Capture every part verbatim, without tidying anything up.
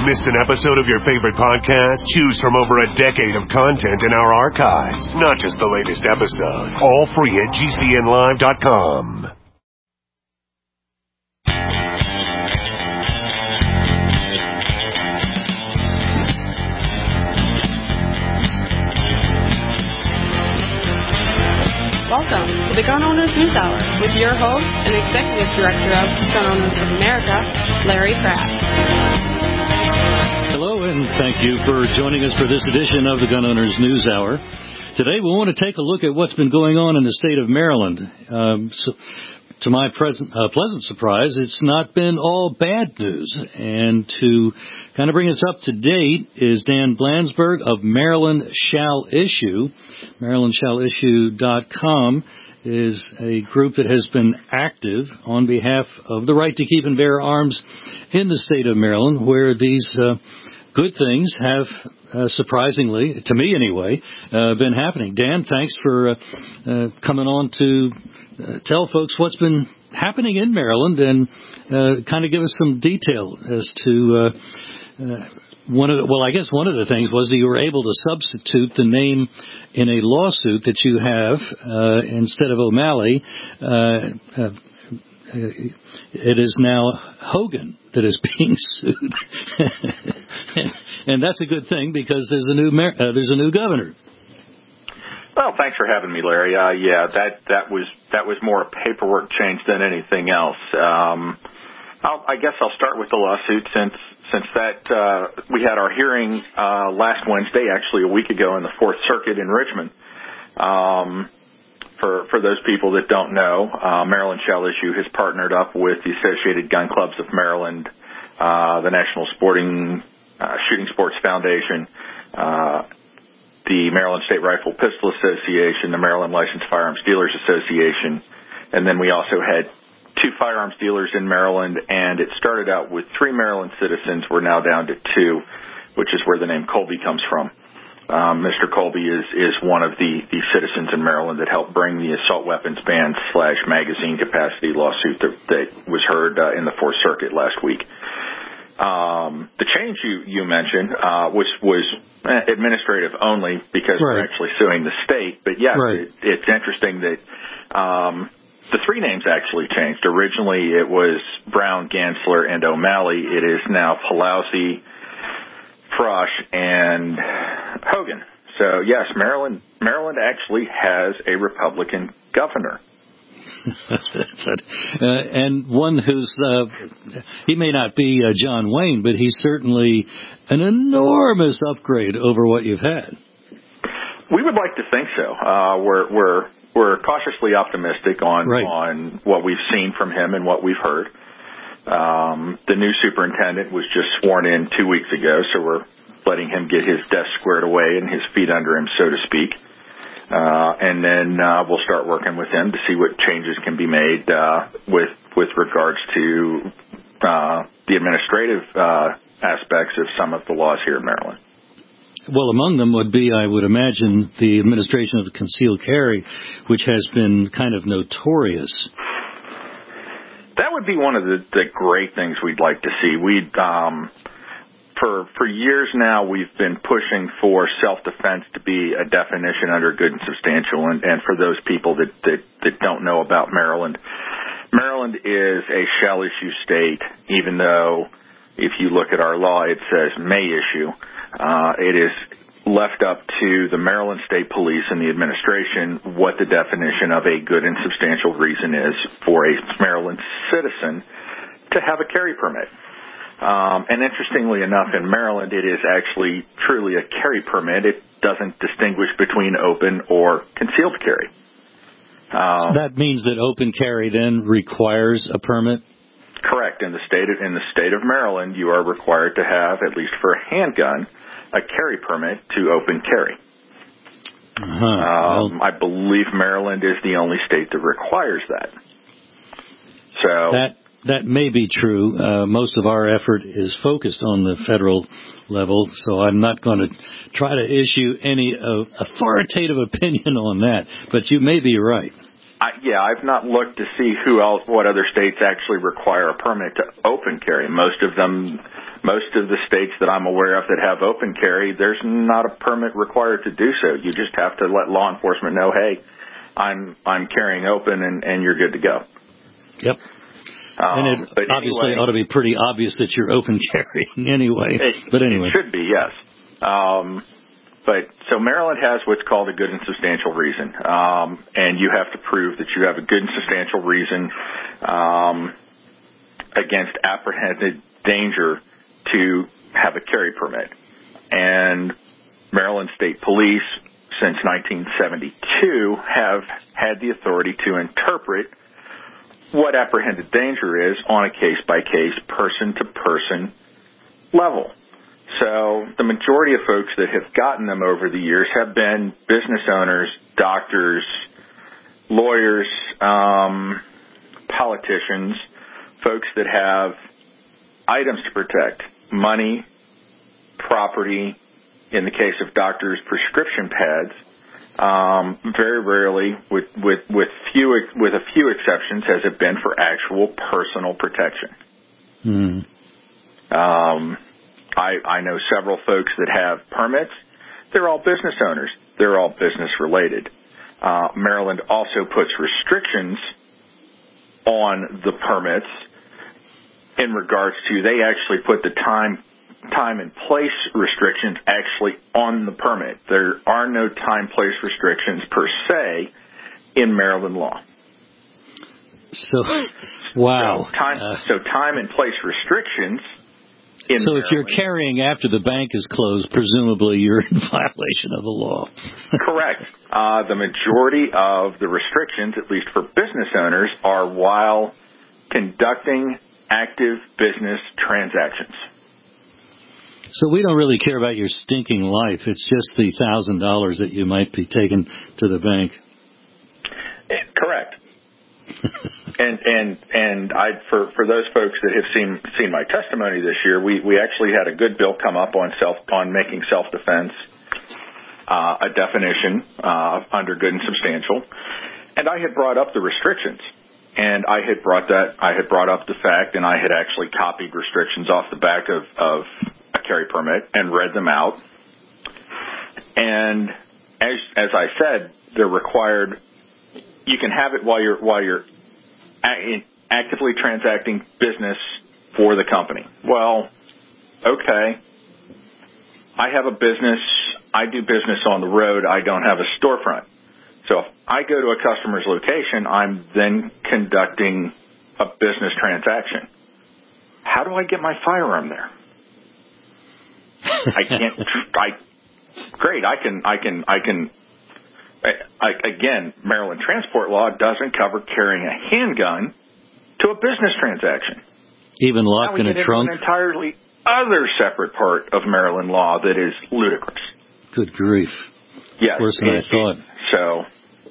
Missed an episode of your favorite podcast? Choose from over a decade of content in our archives, not just the latest episode. All free at G C N live dot com. Welcome to the Gun Owners News Hour with your host and Executive Director of Gun Owners of America, Larry Pratt. Hello, and thank you for joining us for this edition of the Gun Owners News Hour. Today, we want to take a look at what's been going on in the state of Maryland. Um, so, to my present, uh, pleasant surprise, it's not been all bad news. And to kind of bring us up to date is Dan Blandsberg of Maryland Shall Issue. Maryland Shall Issue dot com is a group that has been active on behalf of the right to keep and bear arms in the state of Maryland, where these uh, good things have, uh, surprisingly, to me anyway, uh, been happening. Dan, thanks for uh, uh, coming on to uh, tell folks what's been happening in Maryland and uh, kind of give us some detail as to uh, uh, one of the, well, I guess one of the things was that you were able to substitute the name in a lawsuit that you have uh, instead of O'Malley. Uh, uh, it is now Hogan that is being sued, and, and that's a good thing because there's a new mayor, uh, there's a new governor. Well, thanks for having me, Larry. Uh, yeah, that that was that was more a paperwork change than anything else. Um, I'll, I guess I'll start with the lawsuit since since that uh, we had our hearing uh, last Wednesday, actually a week ago, in the Fourth Circuit in Richmond. Um, for for those people that don't know, uh, Maryland Shall Issue has partnered up with the Associated Gun Clubs of Maryland, uh, the National Sporting uh, Shooting Sports Foundation, uh, the Maryland State Rifle Pistol Association, the Maryland Licensed Firearms Dealers Association, and then we also had two firearms dealers in Maryland, and it started out with three Maryland citizens. We're now down to two, which is where the name Colby comes from. Um, Mister Colby is, is one of the, the citizens in Maryland that helped bring the assault weapons ban slash magazine capacity lawsuit that, that was heard uh, in the Fourth Circuit last week. Um, the change you, you mentioned uh, was, was administrative only because right. We're actually suing the state. But, yes, right. it, it's interesting that um, the three names actually changed. Originally, it was Brown, Gansler, and O'Malley. It is now Pelosi, Frosh, and Hogan. So, yes, Maryland Maryland actually has a Republican governor. uh, and one who's, uh, he may not be uh, John Wayne, but he's certainly an enormous upgrade over what you've had. We would like to think so. Uh, we're, we're, we're cautiously optimistic on, right. on what we've seen from him and what we've heard. Um, the new superintendent was just sworn in two weeks ago, so we're letting him get his desk squared away and his feet under him, so to speak. Uh, and then uh, we'll start working with him to see what changes can be made uh, with with regards to uh, the administrative uh, aspects of some of the laws here in Maryland. Well, among them would be, I would imagine, the administration of concealed carry, which has been kind of notorious. That would be one of the, the great things we'd like to see. We'd, um, for for years now, we've been pushing for self-defense to be a definition under good and substantial. And, and for those people that, that, that don't know about Maryland, Maryland is a shall issue state, even though if you look at our law, it says may issue. Uh, it is left up to the Maryland State Police and the administration what the definition of a good and substantial reason is for a Maryland citizen to have a carry permit. Um, and interestingly enough, in Maryland, it is actually truly a carry permit. It doesn't distinguish between open or concealed carry. So Um, that means that open carry then requires a permit? Correct. In the state of, in the state of Maryland, you are required to have, at least for a handgun, a carry permit to open carry. Uh-huh. Um, well, I believe Maryland is the only state that requires that. So that that may be true. Uh, most of our effort is focused on the federal level, so I'm not going to try to issue any uh, authoritative opinion on that. But you may be right. I, yeah, I've not looked to see who else, what other states actually require a permit to open carry. Most of them, most of the states that I'm aware of that have open carry, there's not a permit required to do so. You just have to let law enforcement know, hey, I'm I'm carrying open, and, and you're good to go. Yep. Um, and it obviously anyway, ought to be pretty obvious that you're open carrying anyway. It, but anyway. It should be, yes. Um, but so Maryland has what's called a good and substantial reason. Um, and you have to prove that you have a good and substantial reason um, against apprehended danger to have a carry permit. And Maryland State Police, since nineteen seventy-two, have had the authority to interpret what apprehended danger is on a case-by-case, person-to-person level. So the majority of folks that have gotten them over the years have been business owners, doctors, lawyers, um, politicians, folks that have items to protect, money, property, in the case of doctors, prescription pads. Um, very rarely, with with with few with a few exceptions, has it been for actual personal protection. Mm. Um, I I know several folks that have permits. They're all business owners. They're all business related. Uh, Maryland also puts restrictions on the permits in regards to they actually put the time. time and place restrictions actually on the permit. There are no time place restrictions per se in Maryland law. So, wow. So time, uh, so time and place restrictions in So Maryland, if you're carrying after the bank is closed, presumably you're in violation of the law. Correct. Uh, the majority of the restrictions, at least for business owners, are while conducting active business transactions. So we don't really care about your stinking life. It's just the one thousand dollars that you might be taking to the bank. Correct. and and and I for, for those folks that have seen seen my testimony this year, we, we actually had a good bill come up on self on making self defense uh, a definition uh, under good and substantial, and I had brought up the restrictions. And I had brought that I had brought up the fact, and I had actually copied restrictions off the back of, of a carry permit and read them out. And as as I said, they're required. You can have it while you're while you're actively transacting business for the company. Well, okay. I have a business. I do business on the road. I don't have a storefront. So if I go to a customer's location, I'm then conducting a business transaction. How do I get my firearm there? I can't. I great. I can. I can. I can. I, again, Maryland transport law doesn't cover carrying a handgun to a business transaction. Even locked in a trunk. An entirely other separate part of Maryland law that is ludicrous. Good grief. Yes, worse than I thought. So.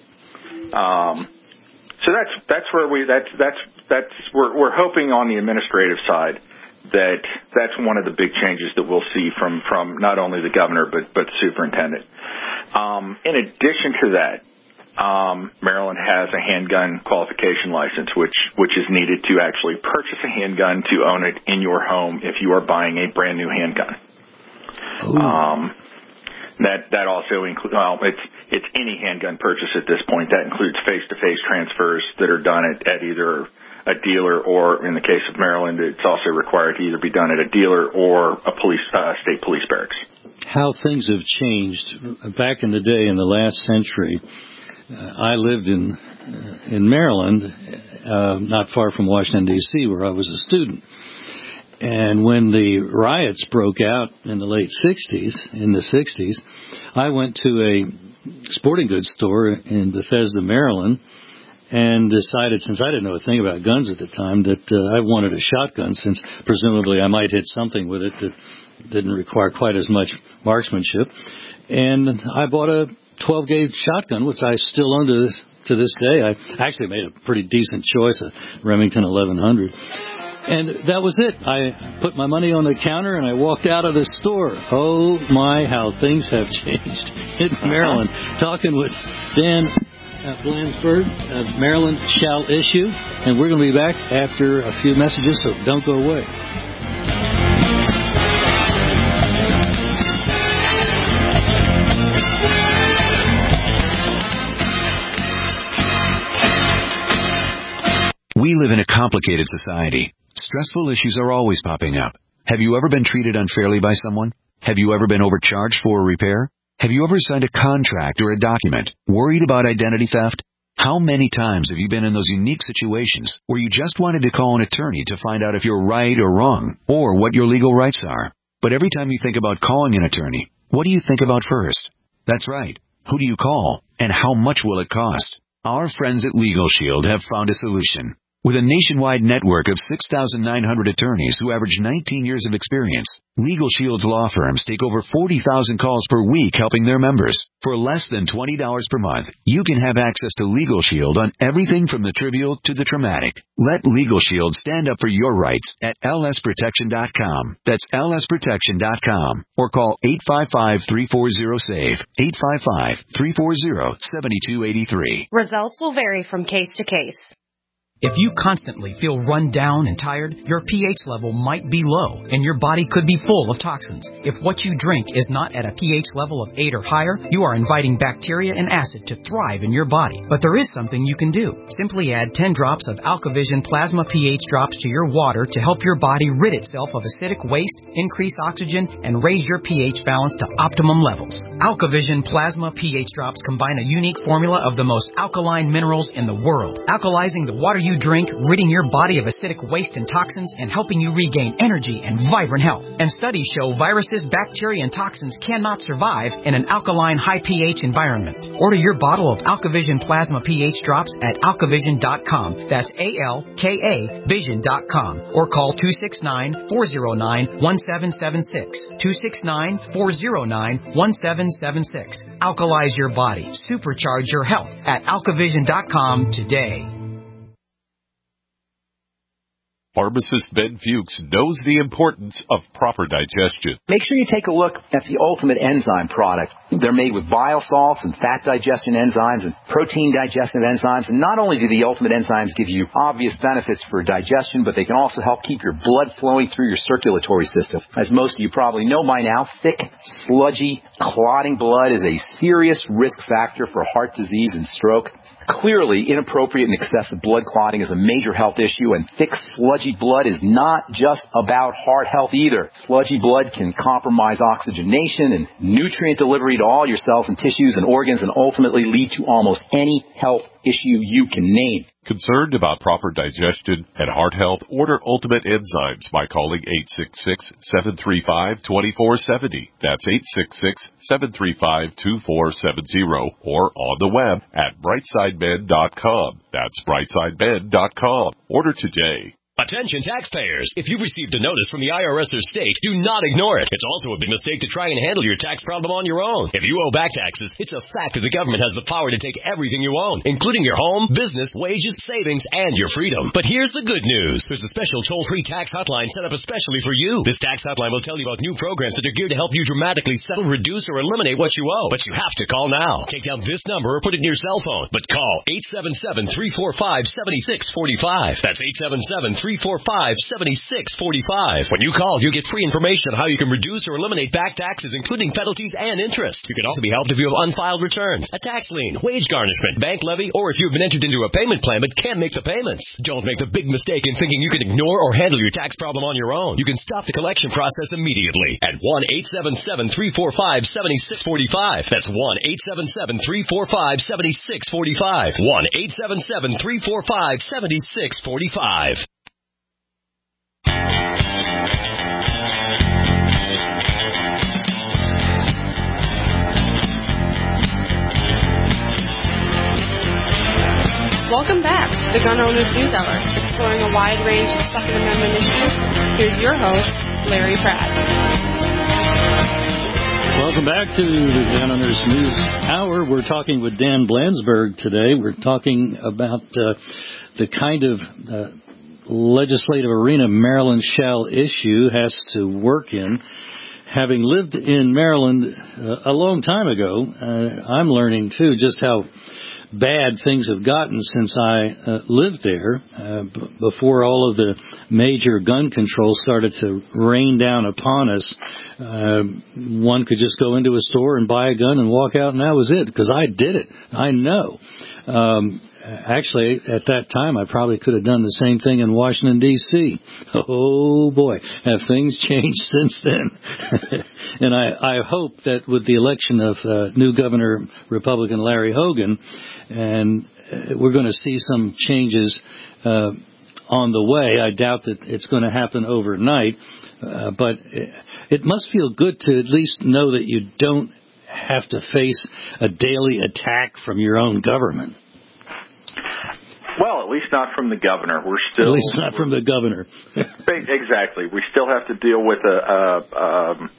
Um, so that's that's where we that's that's that's we're we're hoping on the administrative side that that's one of the big changes that we'll see from, from not only the governor but but the superintendent. Um, in addition to that, um, Maryland has a handgun qualification license, which which is needed to actually purchase a handgun to own it in your home if you are buying a brand new handgun. Ooh. Um, That that also includes, well, it's it's any handgun purchase at this point. That includes face-to-face transfers that are done at, at either a dealer or, in the case of Maryland, it's also required to either be done at a dealer or a police uh, state police barracks. How things have changed. Back in the day, in the last century, uh, I lived in uh, in Maryland, uh, not far from Washington, D C, where I was a student. And when the riots broke out in the late sixties, in the sixties, I went to a sporting goods store in Bethesda, Maryland, and decided, since I didn't know a thing about guns at the time, that uh, I wanted a shotgun, since presumably I might hit something with it that didn't require quite as much marksmanship. And I bought a twelve gauge shotgun, which I still own to this, to this day. I actually made a pretty decent choice, a Remington eleven hundred. And that was it. I put my money on the counter and I walked out of the store. Oh, my, how things have changed in Maryland. Talking with Dan uh, Blandsberg of Maryland Shall Issue. And we're going to be back after a few messages, so don't go away. live in a complicated society. Stressful issues are always popping up. Have you ever been treated unfairly by someone? Have you ever been overcharged for a repair? Have you ever signed a contract or a document worried about identity theft? How many times have you been in those unique situations where you just wanted to call an attorney to find out if you're right or wrong, or what your legal rights are? But every time you think about calling an attorney, what do you think about first? That's right. Who do you call, and how much will it cost? Our friends at Legal Shield have found a solution. With a nationwide network of six thousand nine hundred attorneys who average nineteen years of experience, Legal Shield's law firms take over forty thousand calls per week helping their members. For less than twenty dollars per month, you can have access to Legal Shield on everything from the trivial to the traumatic. Let Legal Shield stand up for your rights at L S protection dot com. That's L S protection dot com. Or call eight five five, three four zero, S A V E, eight five five, three four zero, seven two eight three. Results will vary from case to case. If you constantly feel run down and tired, your pH level might be low, and your body could be full of toxins. If what you drink is not at a pH level of eight or higher, you are inviting bacteria and acid to thrive in your body. But there is something you can do. Simply add ten drops of AlkaVision Plasma pH drops to your water to help your body rid itself of acidic waste, increase oxygen, and raise your pH balance to optimum levels. AlkaVision Plasma pH drops combine a unique formula of the most alkaline minerals in the world, alkalizing the water you drink, ridding your body of acidic waste and toxins, and helping you regain energy and vibrant health. And studies show viruses, bacteria, and toxins cannot survive in an alkaline, high pH environment. Order your bottle of AlkaVision Plasma pH drops at alkavision dot com. That's A L K A vision dot com. Or call two six nine, four zero nine, one seven seven six. two six nine, four zero nine, one seven seven six. Alkalize your body. Supercharge your health at alkavision dot com today. Pharmacist Ben Fuchs knows the importance of proper digestion. Make sure you take a look at the Ultimate Enzyme product. They're made with bile salts and fat digestion enzymes and protein digestive enzymes. And not only do the Ultimate Enzymes give you obvious benefits for digestion, but they can also help keep your blood flowing through your circulatory system. As most of you probably know by now, thick, sludgy, clotting blood is a serious risk factor for heart disease and stroke. Clearly, inappropriate and excessive blood clotting is a major health issue, and thick, sludgy blood is not just about heart health either. Sludgy blood can compromise oxygenation and nutrient delivery to all your cells and tissues and organs, and ultimately lead to almost any health issue you can name. Concerned about proper digestion and heart health? Order Ultimate Enzymes by calling eight six six, seven three five, two four seven zero. That's eight six six, seven three five, two four seven zero, or on the web at brightside med dot com. That's brightside med dot com. Order today. Attention taxpayers! If you've received a notice from the I R S or state, do not ignore it. It's also a big mistake to try and handle your tax problem on your own. If you owe back taxes, it's a fact that the government has the power to take everything you own, including your home, business, wages, savings, and your freedom. But here's the good news. There's a special toll-free tax hotline set up especially for you. This tax hotline will tell you about new programs that are geared to help you dramatically settle, reduce, or eliminate what you owe. But you have to call now. Take down this number or put it in your cell phone. But call eight seven seven, three four five, seven six four five. That's eight seven seven, three four five, seven six four five. When you call, you get free information on how you can reduce or eliminate back taxes, including penalties and interest. You can also be helped if you have unfiled returns, a tax lien, wage garnishment, bank levy, or if you've been entered into a payment plan but can't make the payments. Don't make the big mistake in thinking you can ignore or handle your tax problem on your own. You can stop the collection process immediately at one eight seven seven, three four five, seven six four five. That's one eight seven seven, three four five, seven six four five. one eight seven seven, three four five, seven six four five. Welcome back to the Gun Owners News Hour, exploring a wide range of Second Amendment issues. Here's your host, Larry Pratt. Welcome back to the Gun Owners News Hour. We're talking with Dan Blandsberg today. We're talking about uh, the kind of uh, legislative arena Maryland shall issue has to work in. Having lived in Maryland uh, a long time ago, uh, I'm learning, too, just how bad things have gotten since I uh, lived there, uh, b- before all of the major gun control started to rain down upon us. Uh, one could just go into a store and buy a gun and walk out, and that was it, because I did it. I know. Um, actually, at that time, I probably could have done the same thing in Washington, D C Oh, boy, have things changed since then. And I, I hope that with the election of uh, new Governor Republican Larry Hogan, and uh, we're going to see some changes uh, on the way. I doubt that it's going to happen overnight, uh, but it, it must feel good to at least know that you don't have to face a daily attack from your own government. Well, at least not from the governor. We're still at least not from the governor. Exactly. We still have to deal with a a, um,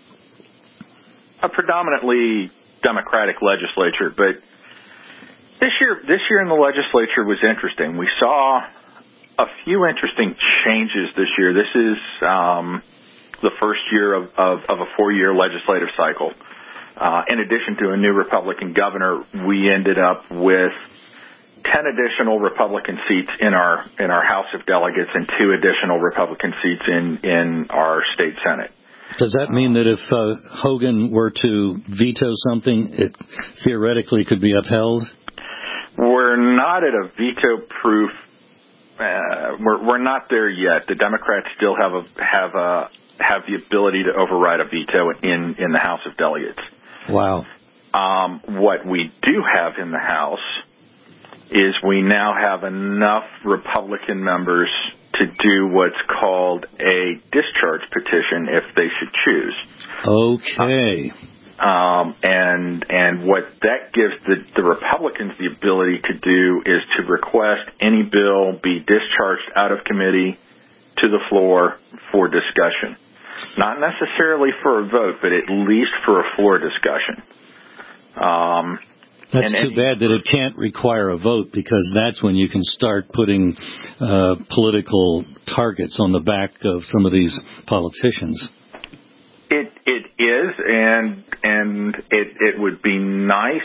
a predominantly Democratic legislature. But this year, this year in the legislature was interesting. We saw a few interesting changes this year. This is um, the first year of, of, of a four-year legislative cycle. Uh, in addition to a new Republican governor, we ended up with ten additional Republican seats in our in our House of Delegates and two additional Republican seats in, in our state Senate. Does that mean that if uh, Hogan were to veto something, it theoretically could be upheld? We're not at a veto-proof. Uh, we're we're not there yet. The Democrats still have a have a have the ability to override a veto in in the House of Delegates. Wow. Um, what we do have in the House is we now have enough Republican members to do what's called a discharge petition if they should choose. Okay. Um, and and what that gives the, the Republicans the ability to do is to request any bill be discharged out of committee to the floor for discussion. Not necessarily for a vote, but at least for a floor discussion. Um, that's and too bad that it can't require a vote, because that's when you can start putting uh, political targets on the back of some of these politicians. It it is, and and it it would be nice.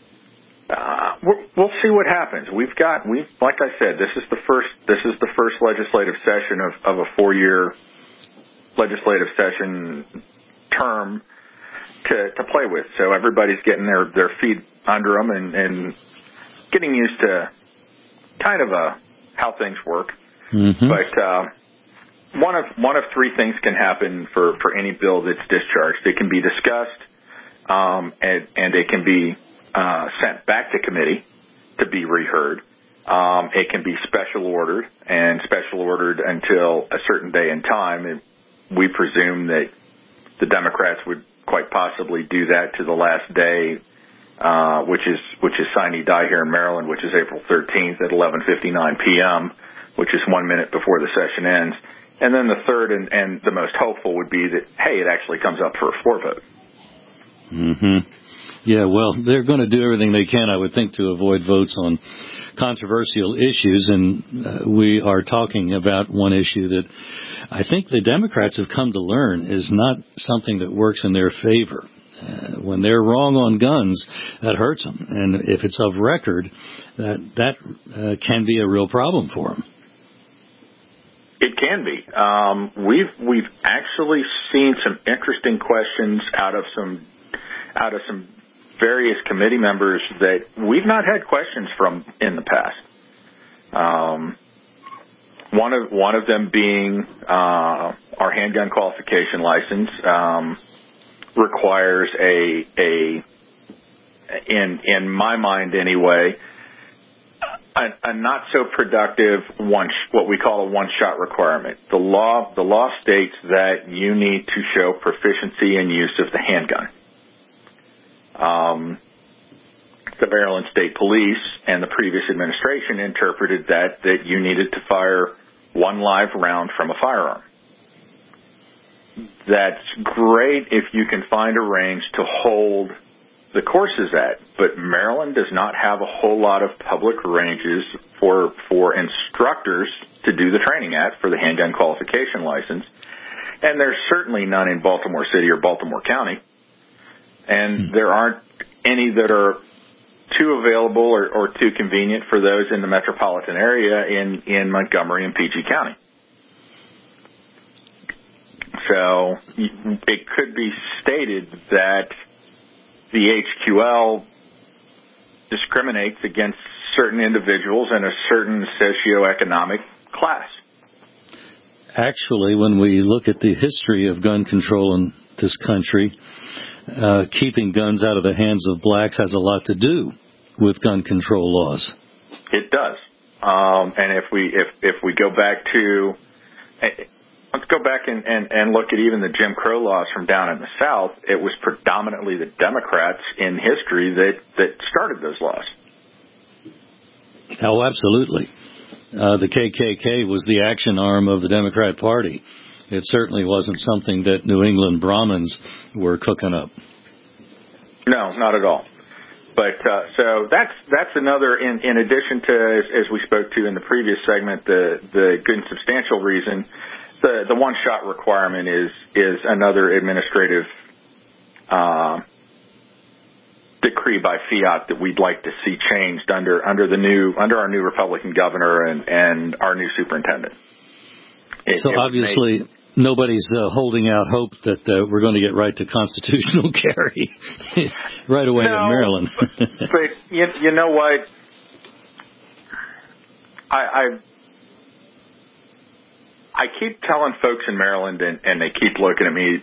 Uh, we'll see what happens. We've got we like I said, this is the first this is the first legislative session of, of a four year legislative session term to to play with. So everybody's getting their their feet under them and, and getting used to kind of a how things work. Mm-hmm. But uh, one of one of three things can happen for, for any bill that's discharged. It can be discussed, um, and and it can be uh, sent back to committee to be reheard. Um, it can be special ordered and special ordered until a certain day and time. And we presume that the Democrats would quite possibly do that to the last day, uh, which is which is sine die here in Maryland, which is April thirteenth at eleven fifty-nine p.m., which is one minute before the session ends. And then the third and, and the most hopeful would be that, hey, it actually comes up for a floor vote. Mm-hmm. Yeah, well, they're going to do everything they can, I would think, to avoid votes on controversial issues. And uh, we are talking about one issue that I think the Democrats have come to learn is not something that works in their favor. Uh, when they're wrong on guns, that hurts them. And if it's of record, that, that uh, can be a real problem for them. It can be. Um, we've we've actually seen some interesting questions out of some out of some various committee members that we've not had questions from in the past. Um, one of one of them being uh, our handgun qualification license um, requires a a in in my mind anyway. A, a not so productive one, what we call a one-shot requirement. The law, the law states that you need to show proficiency in use of the handgun. Um, the Maryland State Police and the previous administration interpreted that that you needed to fire one live round from a firearm. That's great if you can find a range to hold the courses at, but Maryland does not have a whole lot of public ranges for for instructors to do the training at for the handgun qualification license, and there's certainly none in Baltimore City or Baltimore County, and there aren't any that are too available or, or too convenient for those in the metropolitan area in, in Montgomery and P G County. So it could be stated that the H Q L discriminates against certain individuals in a certain socioeconomic class. Actually, when we look at the history of gun control in this country, uh, keeping guns out of the hands of blacks has a lot to do with gun control laws. It does. Um, and if we if if we go back to let's go back and, and, and look at even the Jim Crow laws from down in the South, it was predominantly the Democrats in history that, that started those laws. Oh, absolutely. Uh, the K K K was the action arm of the Democrat Party. It certainly wasn't something that New England Brahmins were cooking up. No, not at all. But uh, so that's that's another, in, in addition to, as, as we spoke to in the previous segment, the, the good and substantial reason, the, the one-shot requirement is is another administrative uh, decree by fiat that we'd like to see changed under under the new under our new Republican governor and, and our new superintendent. It, so it obviously made, nobody's uh, holding out hope that uh, we're going to get right to constitutional carry right away no, in Maryland. but, but you, you know what? I, I I keep telling folks in Maryland, and, and they keep looking at me.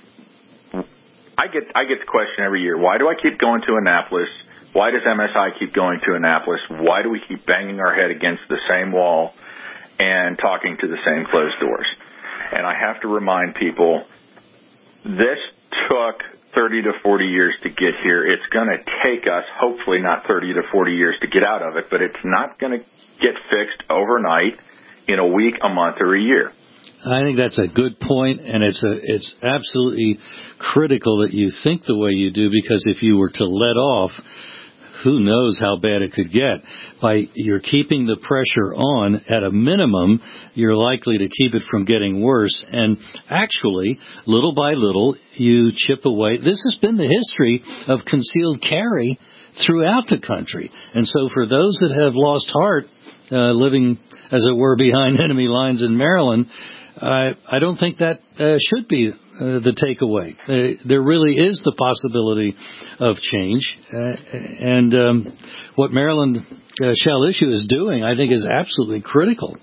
I get I get the question every year, why do I keep going to Annapolis? Why does M S I keep going to Annapolis? Why do we keep banging our head against the same wall and talking to the same closed doors? And I have to remind people, this took thirty to forty years to get here. It's going to take us, hopefully not thirty to forty years to get out of it, but it's not going to get fixed overnight, in a week, a month, or a year. I think that's a good point, and it's a, it's absolutely critical that you think the way you do, because if you were to let off, who knows how bad it could get. By you're keeping the pressure on, at a minimum, you're likely to keep it from getting worse. And actually, little by little, you chip away. This has been the history of concealed carry throughout the country. And so for those that have lost heart, uh, living, as it were, behind enemy lines in Maryland, uh, I don't think that uh, should be Uh, the takeaway. Uh, there really is the possibility of change, uh, and um, what Maryland uh, shall issue is doing, I think, is absolutely critical.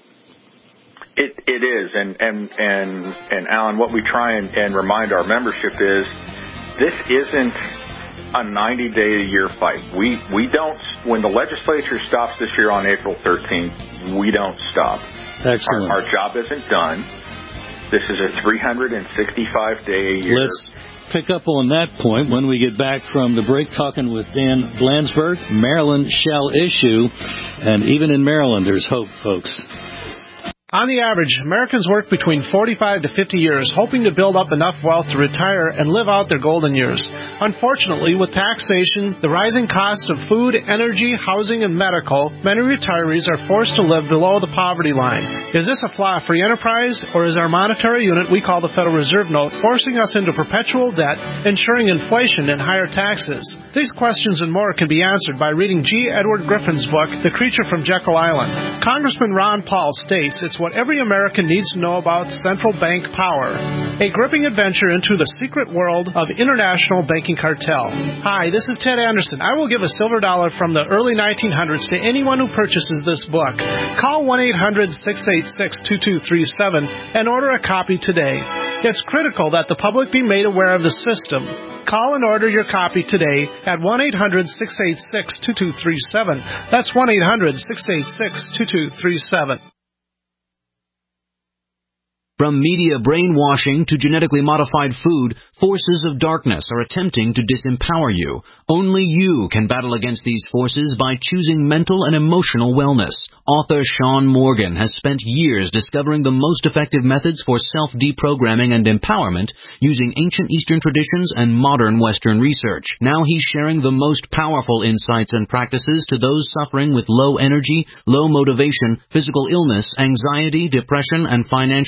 It it is, and and and and Alan, what we try and, and remind our membership is, this isn't a ninety-day a year fight. We we don't. When the legislature stops this year on April thirteenth, we don't stop. Excellent. Our, our job isn't done. This is a three hundred sixty-five day a year. Let's pick up on that point when we get back from the break, talking with Dan Blandsberg. Maryland shall issue, and even in Maryland, there's hope, folks. On the average, Americans work between forty-five to fifty years, hoping to build up enough wealth to retire and live out their golden years. Unfortunately, with taxation, the rising cost of food, energy, housing, and medical, many retirees are forced to live below the poverty line. Is this a flaw free enterprise, or is our monetary unit we call the Federal Reserve Note forcing us into perpetual debt, ensuring inflation and higher taxes? These questions and more can be answered by reading G. Edward Griffin's book, The Creature from Jekyll Island. Congressman Ron Paul states it's what every American needs to know about central bank power. A gripping adventure into the secret world of international banking cartel. Hi, this is Ted Anderson. I will give a silver dollar from the early nineteen hundreds to anyone who purchases this book. Call one eight hundred six eight six two two three seven and order a copy today. It's critical that the public be made aware of the system. Call and order your copy today at one eight hundred six eight six two two three seven. That's one eight hundred six eight six two two three seven. From media brainwashing to genetically modified food, forces of darkness are attempting to disempower you. Only you can battle against these forces by choosing mental and emotional wellness. Author Sean Morgan has spent years discovering the most effective methods for self-deprogramming and empowerment using ancient Eastern traditions and modern Western research. Now he's sharing the most powerful insights and practices to those suffering with low energy, low motivation, physical illness, anxiety, depression, and financial scarcity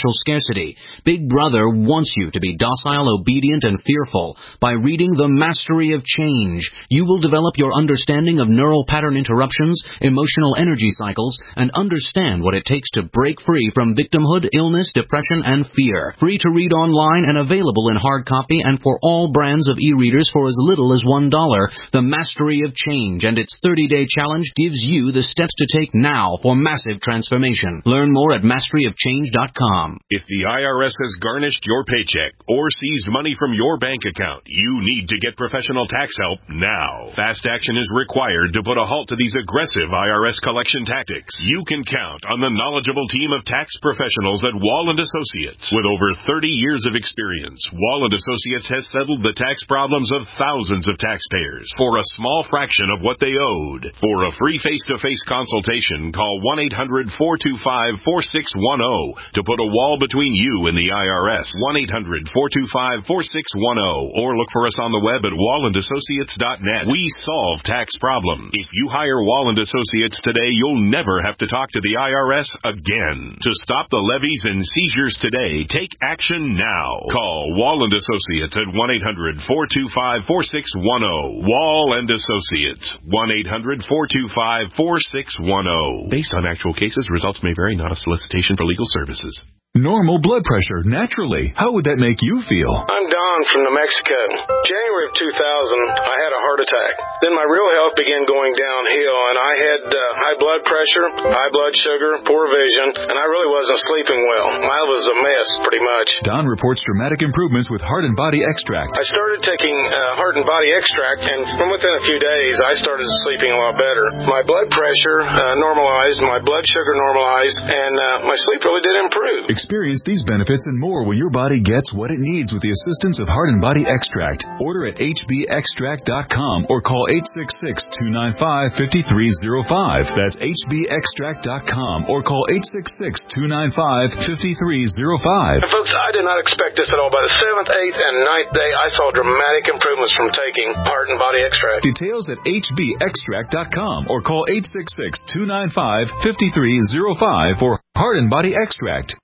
electricity. Big Brother wants you to be docile, obedient, and fearful. By reading The Mastery of Change, you will develop your understanding of neural pattern interruptions, emotional energy cycles, and understand what it takes to break free from victimhood, illness, depression, and fear. Free to read online and available in hard copy and for all brands of e-readers for as little as one dollar. The Mastery of Change and its thirty-day challenge gives you the steps to take now for massive transformation. Learn more at mastery of change dot com. If the I R S has garnished your paycheck or seized money from your bank account, you need to get professional tax help now. Fast action is required to put a halt to these aggressive I R S collection tactics. You can count on the knowledgeable team of tax professionals at Wall and Associates. With over thirty years of experience, Wall and Associates has settled the tax problems of thousands of taxpayers for a small fraction of what they owed. For a free face-to-face consultation, call one eight hundred four two five four six one zero to put a wall between you and the I R S. one eight hundred four two five four six one zero or look for us on the web at wall and associates dot net. We solve tax problems. If you hire Wall and Associates today, you'll never have to talk to the I R S again. To stop the levies and seizures today, take action now. Call Wall and Associates at one eight hundred four two five four six one zero. Wall and Associates, one eight hundred four two five four six one zero. Based on actual cases, results may vary, not a solicitation for legal services. Normal blood pressure, naturally. How would that make you feel? I'm Don from New Mexico. January of two thousand, I had a heart attack. Then my real health began going downhill, and I had uh, high blood pressure, high blood sugar, poor vision, and I really wasn't sleeping well. I was a mess, pretty much. Don reports dramatic improvements with Heart and Body Extract. I started taking uh, Heart and Body Extract, and from within a few days, I started sleeping a lot better. My blood pressure uh, normalized, my blood sugar normalized, and uh, my sleep really did improve. Experience these benefits and more when your body gets what it needs with the assistance of Heart and Body Extract. Order at h b extract dot com or call eight six six, two nine five, five three zero five. That's h b extract dot com or call eight six six, two nine five, five three zero five. And folks, I did not expect this at all. By the seventh, eighth, and ninth day, I saw dramatic improvements from taking Heart and Body Extract. Details at h b extract dot com or call eight six six, two nine five, five three zero five for Heart and Body Extract.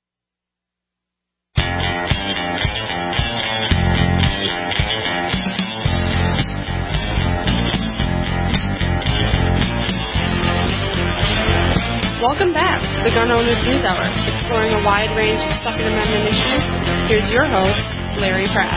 Welcome back to the Gun Owners News Hour, exploring a wide range of Second Amendment issues. Here's your host, Larry Pratt.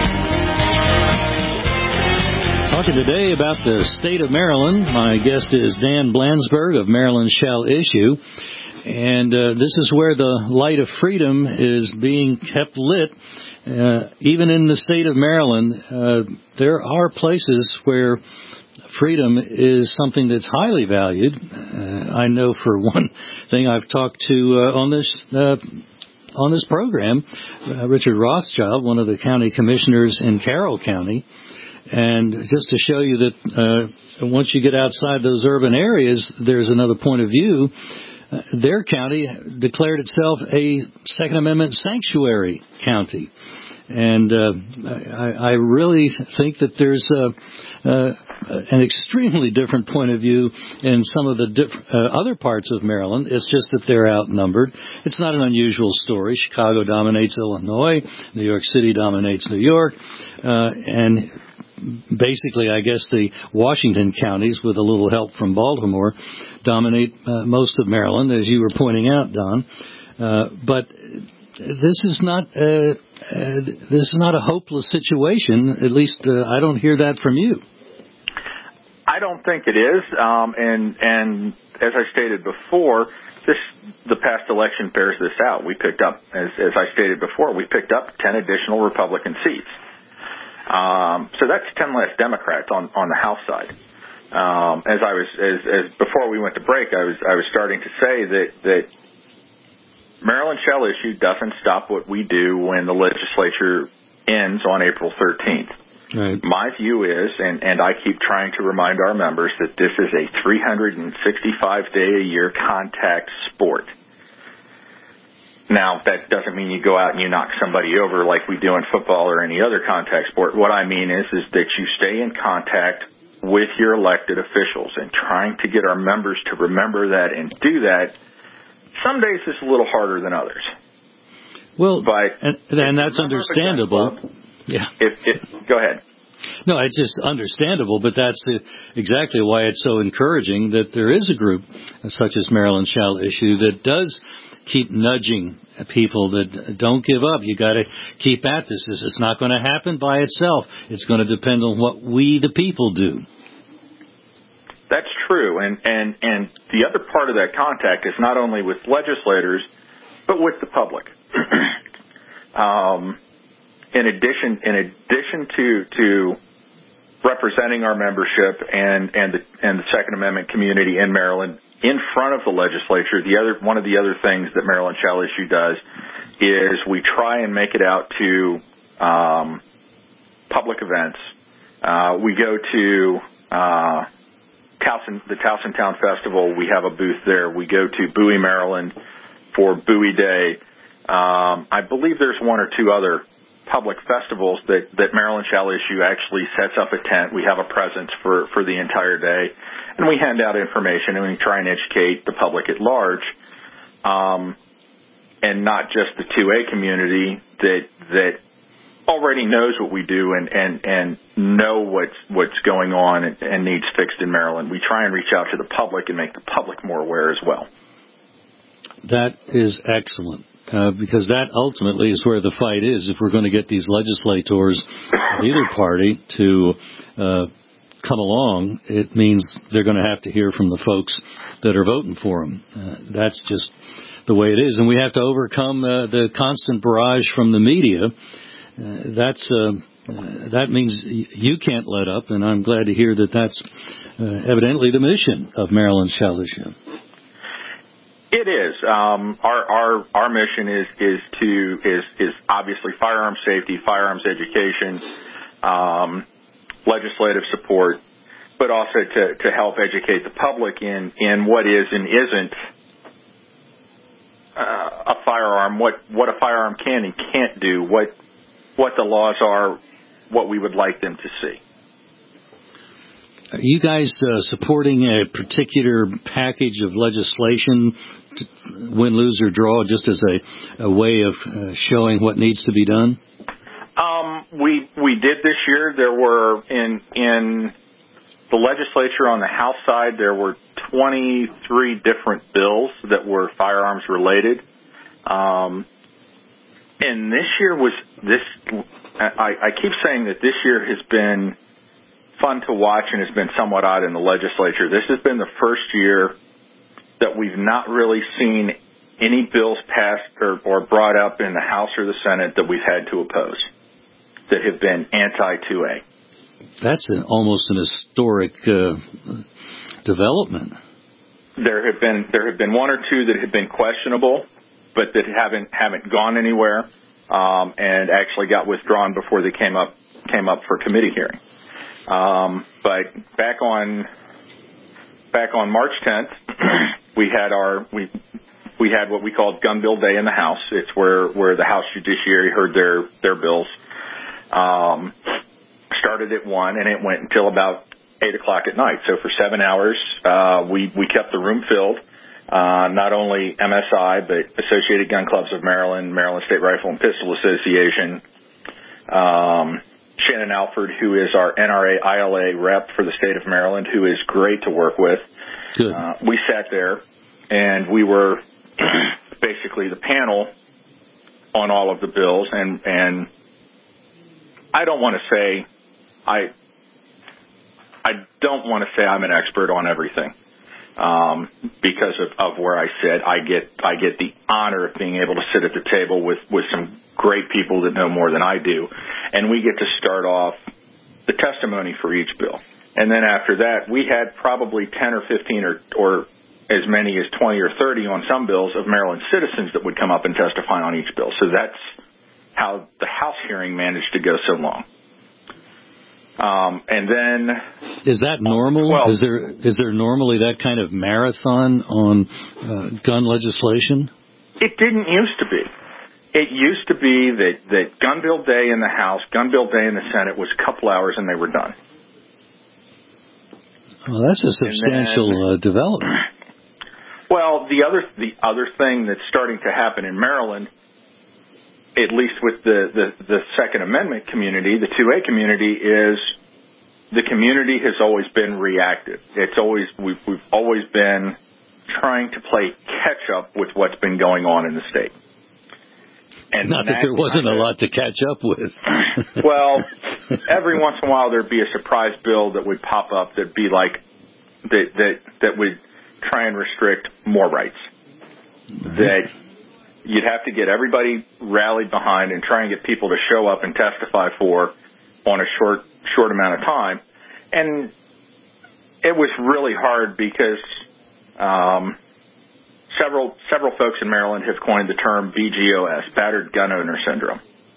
Talking today about the state of Maryland. My guest is Dan Blandsberg of Maryland Shall Issue. And uh, this is where the light of freedom is being kept lit. Uh, even in the state of Maryland, uh, there are places where freedom is something that's highly valued. Uh, I know for one thing I've talked to uh, on this uh, on this program, uh, Richard Rothschild, one of the county commissioners in Carroll County, and just to show you that uh, once you get outside those urban areas, there's another point of view. Uh, their county declared itself a Second Amendment sanctuary county. And uh, I, I really think that there's uh, uh, an extremely different point of view in some of the diff- uh, other parts of Maryland. It's just that they're outnumbered. It's not an unusual story. Chicago dominates Illinois. New York City dominates New York. Uh, and basically, I guess the Washington counties, with a little help from Baltimore, dominate uh, most of Maryland, as you were pointing out, Don. Uh, but this is not uh, uh, this is not a hopeless situation. At least uh, I don't hear that from you. I don't think it is, um, and and as I stated before, this the past election bears this out. We picked up, as as I stated before, we picked up ten additional Republican seats. Um, so that's ten less Democrats on, on the House side. Um, as I was as, as before we went to break, I was I was starting to say that that Maryland Shall Issue doesn't stop what we do when the legislature ends on April thirteenth. Right. My view is, and, and I keep trying to remind our members, that this is a three hundred sixty-five day a year contact sport. Now, that doesn't mean you go out and you knock somebody over like we do in football or any other contact sport. What I mean is, is that you stay in contact with your elected officials, and trying to get our members to remember that and do that. Some days it's a little harder than others. Well, but and, and that's understandable. Club, yeah. If, if, go ahead. No, it's just understandable, but that's the, exactly why it's so encouraging that there is a group such as Maryland Shall Issue that does keep nudging people that don't give up. You got to keep at this. It's not going to happen by itself. It's going to depend on what we, the people, do. That's true, and and and the other part of that contact is not only with legislators, but with the public. um, in addition, in addition to to representing our membership and and the and the Second Amendment community in Maryland in front of the legislature, the other one of the other things that Maryland Shall Issue does is we try and make it out to um, public events. Uh, we go to uh, Towson, the Towson Town Festival. We have a booth there. We go to Bowie, Maryland for Bowie Day. Um, I believe there's one or two other public festivals that, that Maryland Shall Issue actually sets up a tent. We have a presence for, for the entire day, and we hand out information and we try and educate the public at large, um, and not just the two A community that that already knows what we do and, and, and know what's what's going on and, and needs fixed in Maryland. We try and reach out to the public and make the public more aware as well. That is excellent. Uh, because that ultimately is where the fight is. If we're going to get these legislators of either party to uh, come along, it means they're going to have to hear from the folks that are voting for them. Uh, that's just the way it is. And we have to overcome uh, the constant barrage from the media. Uh, that's uh, uh, that means you can't let up, and I'm glad to hear that that's uh, evidently the mission of Maryland Shall Issue. It is. Um, our our our mission is is to is is obviously firearms safety, firearms education, um, legislative support, but also to, to help educate the public in, in what is and isn't uh, a firearm, what what a firearm can and can't do, what what the laws are, what we would like them to see. Are you guys uh, supporting a particular package of legislation, to win, lose, or draw, just as a, a way of uh, showing what needs to be done? Um, we we did this year. There were in in the legislature on the House side, there were twenty-three different bills that were firearms related. Um, and this year was this. I, I keep saying that this year has been fun to watch and has been somewhat odd in the legislature. This has been the first year that we've not really seen any bills passed or, or brought up in the House or the Senate that we've had to oppose that have been anti two A. That's an, almost an historic uh, development. There have been there have been one or two that have been questionable, but that haven't haven't gone anywhere um, and actually got withdrawn before they came up came up for committee hearing. Um, but back on back on March tenth, we had our we we had what we called Gun Bill Day in the House. It's where, where the House Judiciary heard their their bills. Um, started at one and it went until about eight o'clock at night. So for seven hours, uh, we we kept the room filled. Uh, not only M S I but Associated Gun Clubs of Maryland, Maryland State Rifle and Pistol Association. Um, Shannon Alford, who is our N R A I L A rep for the state of Maryland, who is great to work with. Good. Uh, we sat there, and we were basically the panel on all of the bills. And, and I don't want to say I I don't want to say I'm an expert on everything. Um, because of, of where I sit, I get I get the honor of being able to sit at the table with, with some great people that know more than I do, and we get to start off the testimony for each bill. And then after that, we had probably ten or fifteen or, or as many as twenty or thirty on some bills of Maryland citizens that would come up and testify on each bill. So that's how the House hearing managed to go so long. Um, and then, is that normal? Well, is there is there normally that kind of marathon on uh, gun legislation? It didn't used to be. It used to be that, that Gun Bill Day in the House, Gun Bill Day in the Senate was a couple hours and they were done. Well, that's a substantial then, uh, development. Well, the other the other thing that's starting to happen in Maryland at least with the, the, the Second Amendment community, the two A community, is the community has always been reactive. It's always we've, we've always been trying to play catch up with what's been going on in the state. And not that, that there wasn't kinda, a lot to catch up with. Well, every once in a while there'd be a surprise bill that would pop up that'd be like that that that would try and restrict more rights. Mm-hmm. That you'd have to get everybody rallied behind and try and get people to show up and testify for on a short short amount of time. And it was really hard because um, several several folks in Maryland have coined the term B G O S, battered gun owner syndrome.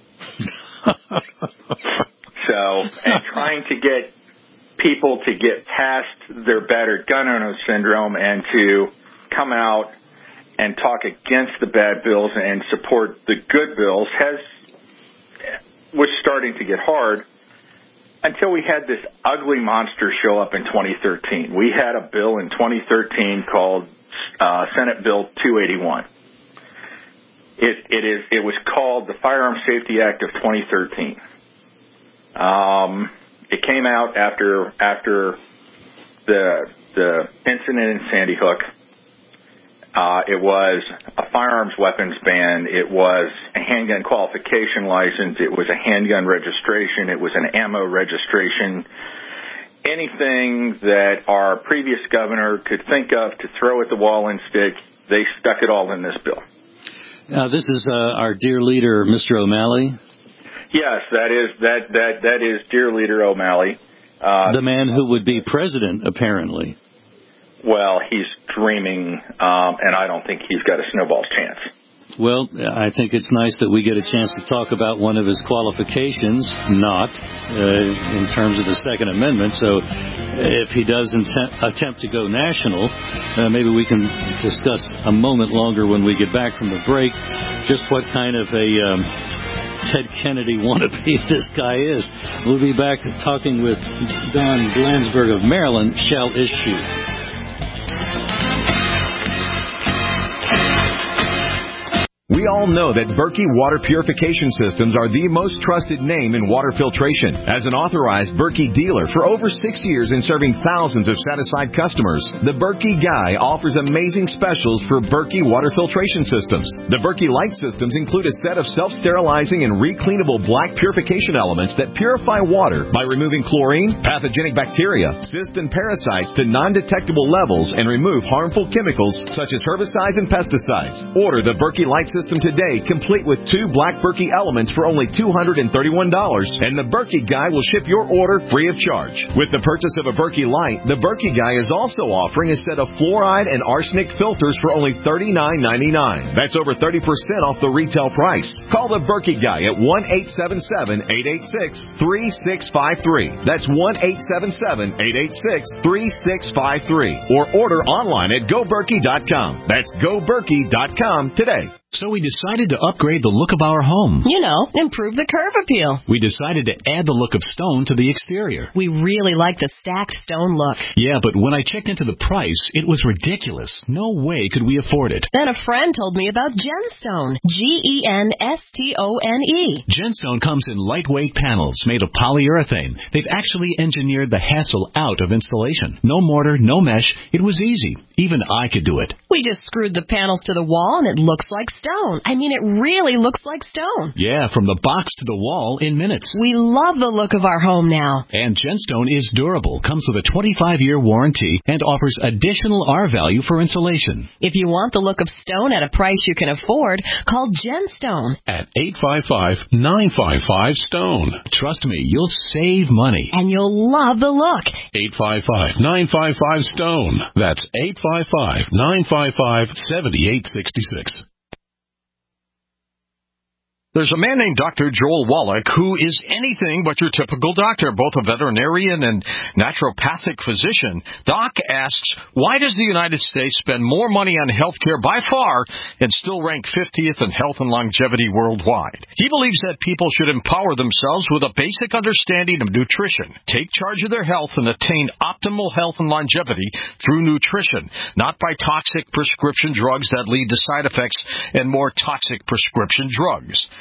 So, and trying to get people to get past their battered gun owner syndrome and to come out and talk against the bad bills and support the good bills has was starting to get hard until we had this ugly monster show up in twenty thirteen. We had a bill in twenty thirteen called uh, Senate Bill two eighty-one. It, it is it was called the Firearm Safety Act of twenty thirteen. Um, it came out after after the the incident in Sandy Hook. Uh, it was a firearms weapons ban. It was a handgun qualification license. It was a handgun registration. It was an ammo registration. Anything that our previous governor could think of to throw at the wall and stick, they stuck it all in this bill. Now, this is uh, our dear leader, Mister O'Malley. Yes, that is that that that is dear leader O'Malley, uh, the man who would be president, apparently. Well, he's dreaming, um, and I don't think he's got a snowball's chance. Well, I think it's nice that we get a chance to talk about one of his qualifications, not uh, in terms of the Second Amendment. So if he does intent, attempt to go national, uh, maybe we can discuss a moment longer when we get back from the break just what kind of a um, Ted Kennedy wannabe this guy is. We'll be back talking with Don Blandsberg of Maryland, shall issue. We all know that Berkey Water Purification Systems are the most trusted name in water filtration. As an authorized Berkey dealer for over six years and serving thousands of satisfied customers, the Berkey Guy offers amazing specials for Berkey Water Filtration Systems. The Berkey Light Systems include a set of self-sterilizing and recleanable black purification elements that purify water by removing chlorine, pathogenic bacteria, cysts, and parasites to non-detectable levels and remove harmful chemicals such as herbicides and pesticides. Order the Berkey Light System today, complete with two black Berkey elements for only two hundred thirty-one dollars, and the Berkey Guy will ship your order free of charge. With the purchase of a Berkey Light, the Berkey Guy is also offering a set of fluoride and arsenic filters for only thirty-nine ninety-nine. That's over thirty percent off the retail price. Call the Berkey Guy at one eight seven seven, eight eight six, three six five three. That's one eight seven seven, eight eight six, three six five three. Or order online at go berkey dot com. That's go berkey dot com today. So we decided to upgrade the look of our home. You know, improve the curve appeal. We decided to add the look of stone to the exterior. We really like the stacked stone look. Yeah, but when I checked into the price, it was ridiculous. No way could we afford it. Then a friend told me about Genstone. G E N S T O N E. Genstone comes in lightweight panels made of polyurethane. They've actually engineered the hassle out of installation. No mortar, no mesh. It was easy. Even I could do it. We just screwed the panels to the wall and it looks like stone. I mean, it really looks like stone. Yeah, from the box to the wall in minutes. We love the look of our home now. And Genstone is durable, comes with a twenty-five year warranty, and offers additional R value for insulation. If you want the look of stone at a price you can afford, call Genstone at eight five five, nine five five, STONE. Trust me, you'll save money. And you'll love the look. eight five five, nine five five, STONE. That's eight five five, nine five five, seven eight six six. There's a man named Doctor Joel Wallach who is anything but your typical doctor, both a veterinarian and naturopathic physician. Doc asks, why does the United States spend more money on health care by far and still rank fiftieth in health and longevity worldwide? He believes that people should empower themselves with a basic understanding of nutrition, take charge of their health, and attain optimal health and longevity through nutrition, not by toxic prescription drugs that lead to side effects and more toxic prescription drugs.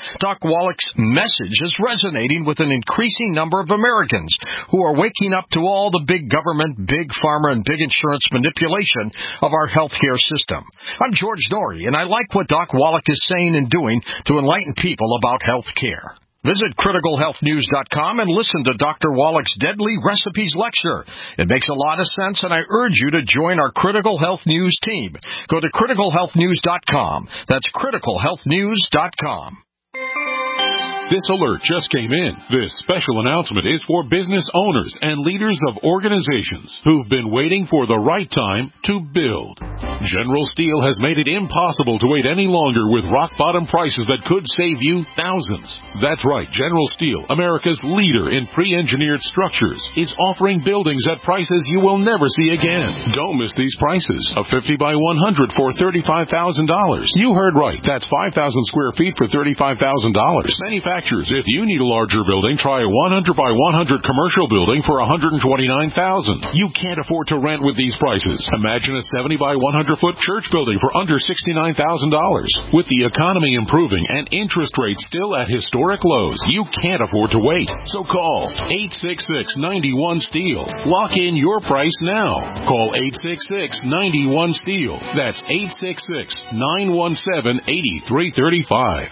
Doc Wallach's message is resonating with an increasing number of Americans who are waking up to all the big government, big pharma, and big insurance manipulation of our healthcare system. I'm George Norrie, and I like what Doc Wallach is saying and doing to enlighten people about health care. Visit critical health news dot com and listen to Doctor Wallach's Deadly Recipes lecture. It makes a lot of sense, and I urge you to join our Critical Health News team. Go to critical health news dot com. That's critical health news dot com. This alert just came in. This special announcement is for business owners and leaders of organizations who've been waiting for the right time to build. General Steel has made it impossible to wait any longer with rock-bottom prices that could save you thousands. That's right, General Steel, America's leader in pre-engineered structures, is offering buildings at prices you will never see again. Don't miss these prices. A fifty by one hundred for thirty-five thousand dollars. You heard right. That's five thousand square feet for thirty-five thousand dollars. If you need a larger building, try a one hundred by one hundred commercial building for one hundred twenty-nine thousand dollars. You can't afford to rent with these prices. Imagine a seventy by one hundred foot church building for under sixty-nine thousand dollars. With the economy improving and interest rates still at historic lows, you can't afford to wait. So call eight six six, nine one, STEEL. Lock in your price now. Call eight six six, nine one, STEEL. That's eight six six, nine one seven, eight three three five.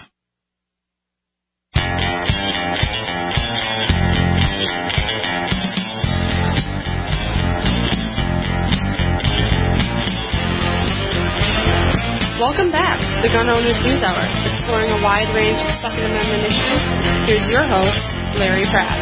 Welcome back to the Gun Owners News Hour, exploring a wide range of Second Amendment issues. Here's your host, Larry Pratt.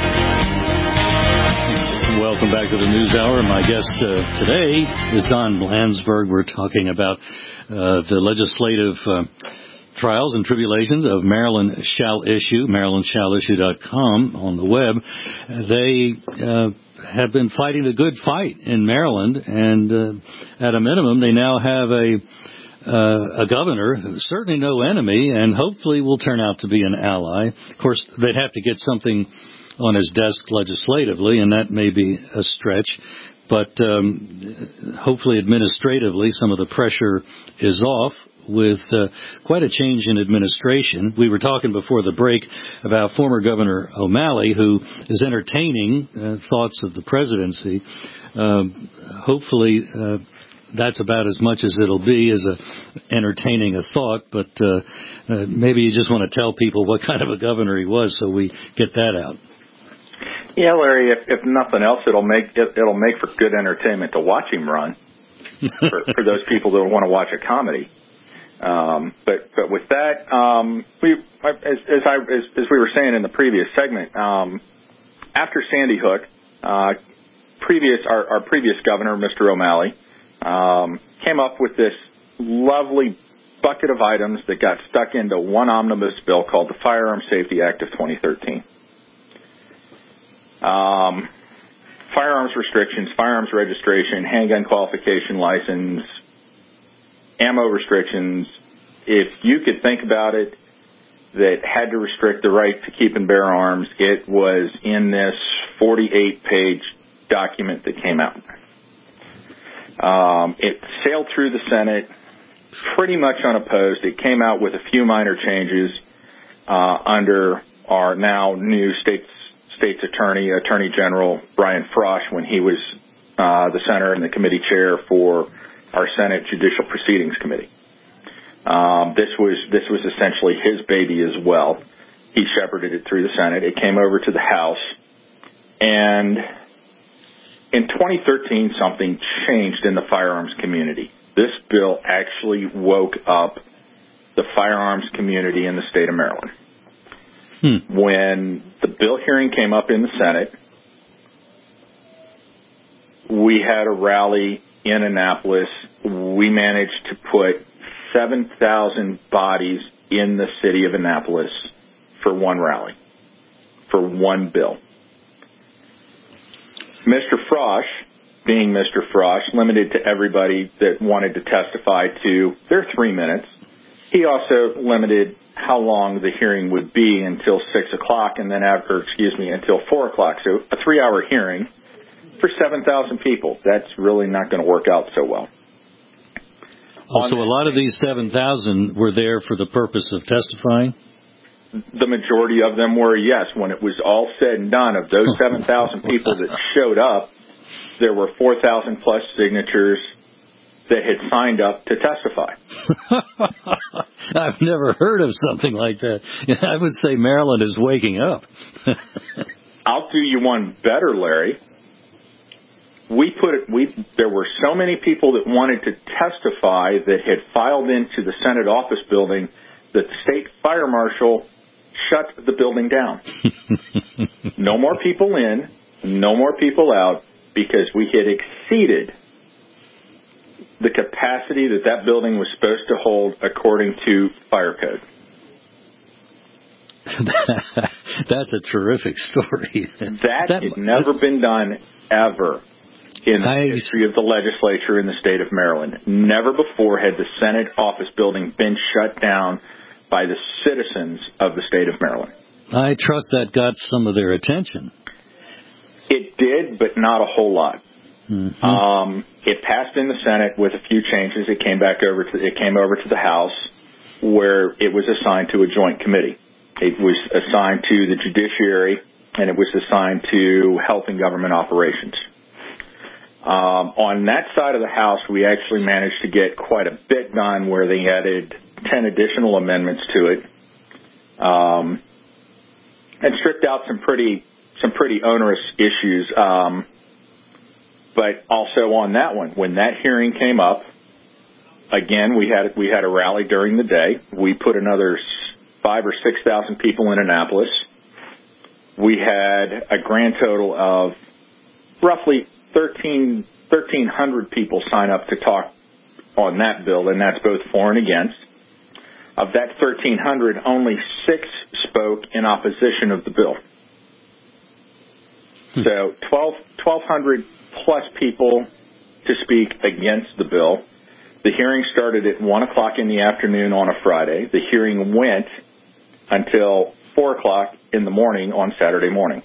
Welcome back to the News Hour. My guest uh, today is Don Blandsberg. We're talking about uh, the legislative uh, trials and tribulations of Maryland Shall Issue, maryland shall issue dot com on the web. They uh, have been fighting a good fight in Maryland, and uh, at a minimum, they now have a Uh, a governor who's certainly no enemy and hopefully will turn out to be an ally. Of course, they'd have to get something on his desk legislatively, and that may be a stretch. But um, hopefully administratively, some of the pressure is off with uh, quite a change in administration. We were talking before the break about former Governor O'Malley, who is entertaining uh, thoughts of the presidency. Um, hopefully uh, that's about as much as it'll be as a entertaining a thought, but uh, uh, maybe you just want to tell people what kind of a governor he was so we get that out. Yeah, Larry, if, if nothing else, it'll make it, it'll make for good entertainment to watch him run for, for those people that want to watch a comedy. Um, but but with that, um, we as, as I as, as we were saying in the previous segment, um, after Sandy Hook, uh, previous our, our previous governor, Mister O'Malley, um, came up with this lovely bucket of items that got stuck into one omnibus bill called the Firearm Safety Act of twenty thirteen. Um, firearms restrictions, firearms registration, handgun qualification license, ammo restrictions. If you could think about it, that had to restrict the right to keep and bear arms, it was in this forty-eight page document that came out. Um, it sailed through the Senate pretty much unopposed. It came out with a few minor changes uh, under our now new state's state's attorney, Attorney General Brian Frosh, when he was uh, the senator and the committee chair for our Senate Judicial Proceedings Committee. Um, this was this was essentially his baby as well. He shepherded it through the Senate. It came over to the House, and in twenty thirteen, something changed in the firearms community. This bill actually woke up the firearms community in the state of Maryland. Hmm. When the bill hearing came up in the Senate, we had a rally in Annapolis. We managed to put seven thousand bodies in the city of Annapolis for one rally, for one bill. Mister Frosh, being Mister Frosh, limited to everybody that wanted to testify to their three minutes. He also limited how long the hearing would be until six o'clock, and then after, excuse me, until four o'clock. So a three-hour hearing for seven thousand people. That's really not going to work out so well. Also, a lot of these seven thousand were there for the purpose of testifying? the majority of them were, yes. When it was all said and done, of those seven thousand people that showed up, there were four thousand plus signatures that had signed up to testify. I've never heard of something like that. I would say Maryland is waking up. I'll do you one better, Larry. We put it, we, there were so many people that wanted to testify that had filed into the Senate office building that the state fire marshal shut the building down. No more people in, no more people out, because we had exceeded the capacity that that building was supposed to hold according to fire code. That's a terrific story. That, that had never been done ever in the I, history of the legislature in the state of Maryland. Never before had the Senate office building been shut down by the citizens of the state of Maryland. I trust that got some of their attention. It did, but not a whole lot. Mm-hmm. Um, it passed in the Senate with a few changes. It came back over to it came over to the House, where it was assigned to a joint committee. It was assigned to the Judiciary, and it was assigned to Health and Government Operations. Um, on that side of the House, we actually managed to get quite a bit done, where they added ten additional amendments to it, um, and stripped out some pretty some pretty onerous issues. Um, But also on that one, when that hearing came up, again, we had we had a rally during the day. We put another five or six thousand people in Annapolis. We had a grand total of roughly thirteen thirteen hundred people sign up to talk on that bill, and that's both for and against. Of that thirteen hundred, only six spoke in opposition of the bill. Hmm. So twelve twelve hundred plus people to speak against the bill. The hearing started at one o'clock in the afternoon on a Friday. The hearing went until four o'clock in the morning on Saturday morning.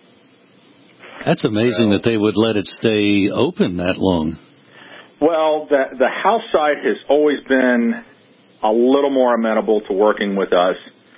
That's amazing so, that they would let it stay open that long. Well, the, the House side has always been a little more amenable to working with us.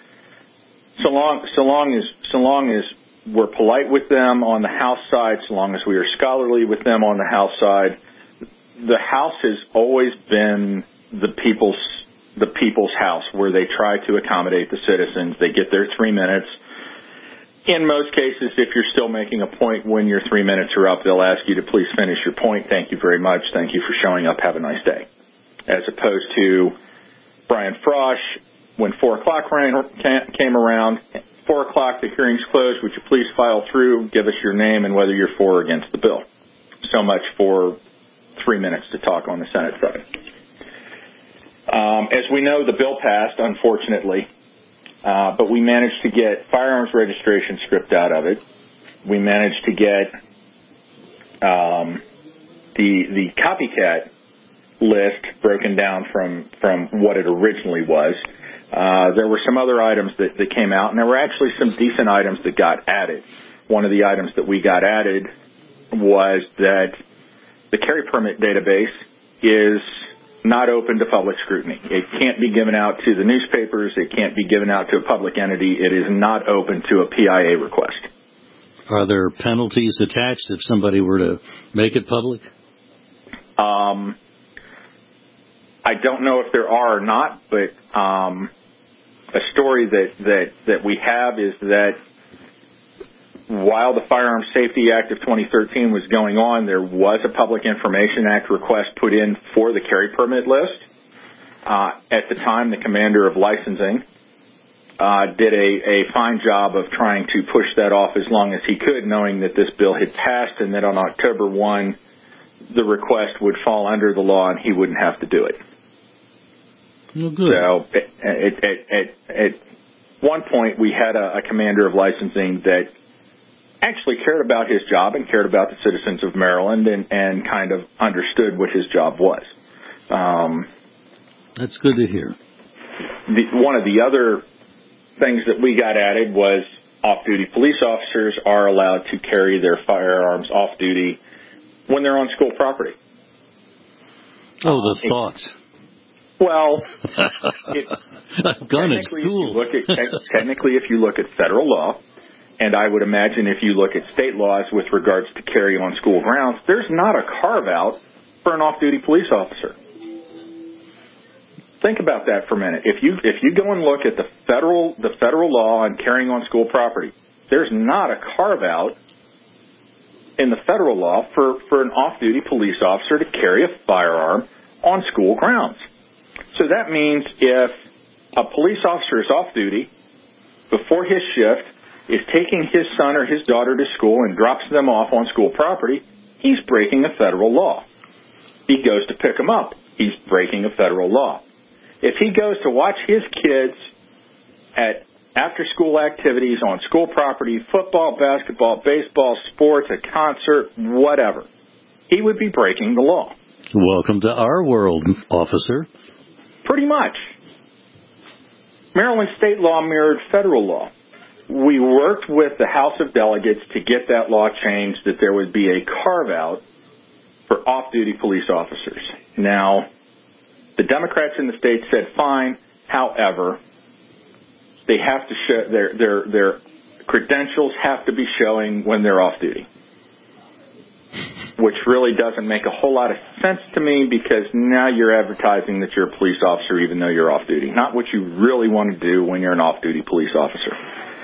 So long, so long as, so long as we're polite with them on the House side, so long as we are scholarly with them on the House side. The House has always been the people's the people's house, where they try to accommodate the citizens. They get their three minutes. In most cases, if you're still making a point when your three minutes are up, they'll ask you to please finish your point. Thank you very much. Thank you for showing up. Have a nice day. As opposed to Brian Frosch, when four o'clock came around, Four o'clock, the hearing's closed. Would you please file through, give us your name, and whether you're for or against the bill. So much for three minutes to talk on the Senate side. Um, as we know, the bill passed, unfortunately, uh, but we managed to get firearms registration stripped out of it. We managed to get um, the the copycat list broken down from, from what it originally was. Uh, there were some other items that, that came out, and there were actually some decent items that got added. One of the items that we got added was that the carry permit database is not open to public scrutiny. It can't be given out to the newspapers. It can't be given out to a public entity. It is not open to a P I A request. Are there penalties attached if somebody were to make it public? Um, I don't know if there are or not, but um, a story that, that, that we have is that while the Firearms Safety Act of twenty thirteen was going on, there was a Public Information Act request put in for the carry permit list. Uh, at the time, the commander of licensing uh, did a, a fine job of trying to push that off as long as he could, knowing that this bill had passed and that on October first, the request would fall under the law and he wouldn't have to do it. Well, good. So at, at, at, at one point, we had a, a commander of licensing that actually cared about his job and cared about the citizens of Maryland and, and kind of understood what his job was. Um, That's good to hear. The, one of the other things that we got added was off-duty police officers are allowed to carry their firearms off-duty when they're on school property. Oh, the uh, thought. Well, it, gun is If cool. you look at, technically, if you look at federal law, and I would imagine if you look at state laws with regards to carry on school grounds, there's not a carve-out for an off-duty police officer. Think about that for a minute. If you if you go and look at the federal the federal law on carrying on school property, there's not a carve-out in the federal law for, for an off-duty police officer to carry a firearm on school grounds. So that means if a police officer is off-duty before his shift, is taking his son or his daughter to school and drops them off on school property, he's breaking a federal law. He goes to pick them up. He's breaking a federal law. If he goes to watch his kids at after-school activities on school property, football, basketball, baseball, sports, a concert, whatever, he would be breaking the law. Welcome to our world, officer. Pretty much. Maryland state law mirrored federal law. We worked with the House of Delegates to get that law changed, that there would be a carve-out for off-duty police officers. Now, the Democrats in the state said fine. However, they have to show their their their credentials have to be showing when they're off duty, which really doesn't make a whole lot of sense to me, because now you're advertising that you're a police officer even though you're off duty. Not what you really want to do when you're an off-duty police officer.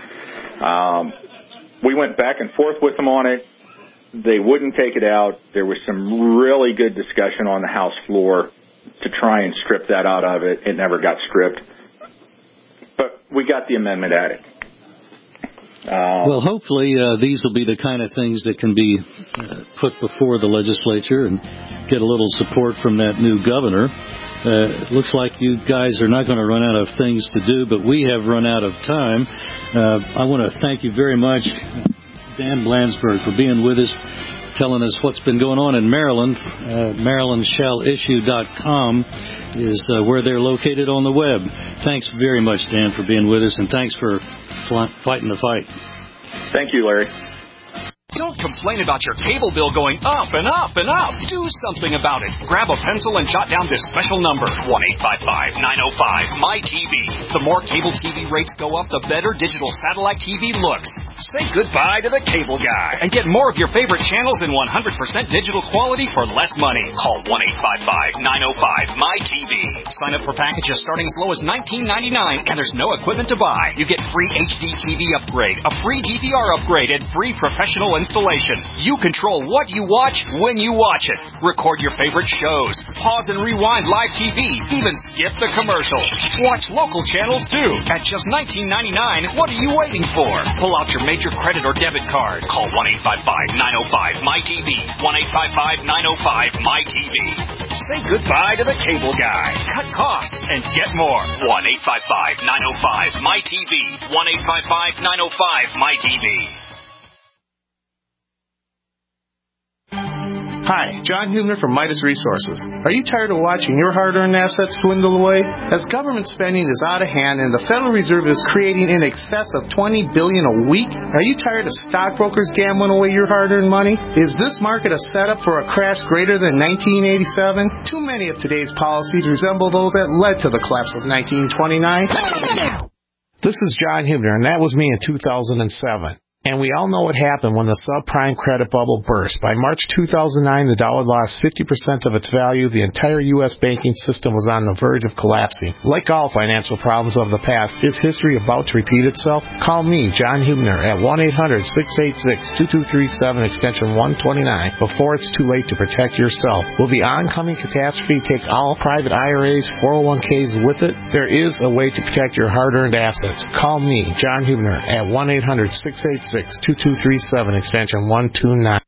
Um, we went back and forth with them on it. They wouldn't take it out. There was some really good discussion on the House floor to try and strip that out of it. It never got stripped. But we got the amendment added. Uh, well, hopefully uh, these will be the kind of things that can be uh, put before the legislature and get a little support from that new governor. Uh, it looks like you guys are not going to run out of things to do, but we have run out of time. Uh, I want to thank you very much, Dan Blandsberg, for being with us, telling us what's been going on in Maryland. Uh, Maryland Shall Issue dot com is uh, where they're located on the web. Thanks very much, Dan, for being with us, and thanks for fl- fighting the fight. Thank you, Larry. Don't complain about your cable bill going up and up and up. Do something about it. Grab a pencil and jot down this special number, one eight five five, nine oh five, M Y T V. The more cable T V rates go up, the better digital satellite T V looks. Say goodbye to the cable guy and get more of your favorite channels in one hundred percent digital quality for less money. Call one eight five five, nine oh five, M Y T V. Sign up for packages starting as low as nineteen ninety-nine, and there's no equipment to buy. You get free H D T V upgrade, a free D V R upgrade, and free professional installation. You control what you watch when you watch it. Record your favorite shows. Pause and rewind live T V. Even skip the commercials. Watch local channels too. At just nineteen ninety-nine, what are you waiting for? Pull out your major credit or debit card. Call one eight five five, nine oh five, M Y T V. one eight five five, nine oh five, M Y T V. Say goodbye to the cable guy. Cut costs and get more. one eight five five, nine oh five, M Y T V. one eight five five, nine oh five, M Y T V. Hi, John Hubner from Midas Resources. Are you tired of watching your hard-earned assets dwindle away? As government spending is out of hand and the Federal Reserve is creating in excess of twenty billion dollars a week, are you tired of stockbrokers gambling away your hard-earned money? Is this market a setup for a crash greater than nineteen eighty-seven? Too many of today's policies resemble those that led to the collapse of nineteen twenty-nine. This is John Hubner, and that was me in two thousand seven. And we all know what happened when the subprime credit bubble burst. By March two thousand nine, the dollar lost fifty percent of its value. The entire U S banking system was on the verge of collapsing. Like all financial problems of the past, is history about to repeat itself? Call me, John Hubner, at one eight hundred, six eight six, two two three seven, extension one twenty-nine, before it's too late to protect yourself. Will the oncoming catastrophe take all private I R As, four oh one k's with it? There is a way to protect your hard-earned assets. Call me, John Hubner, at one eight hundred, six eight six, two two three seven, extension one two nine.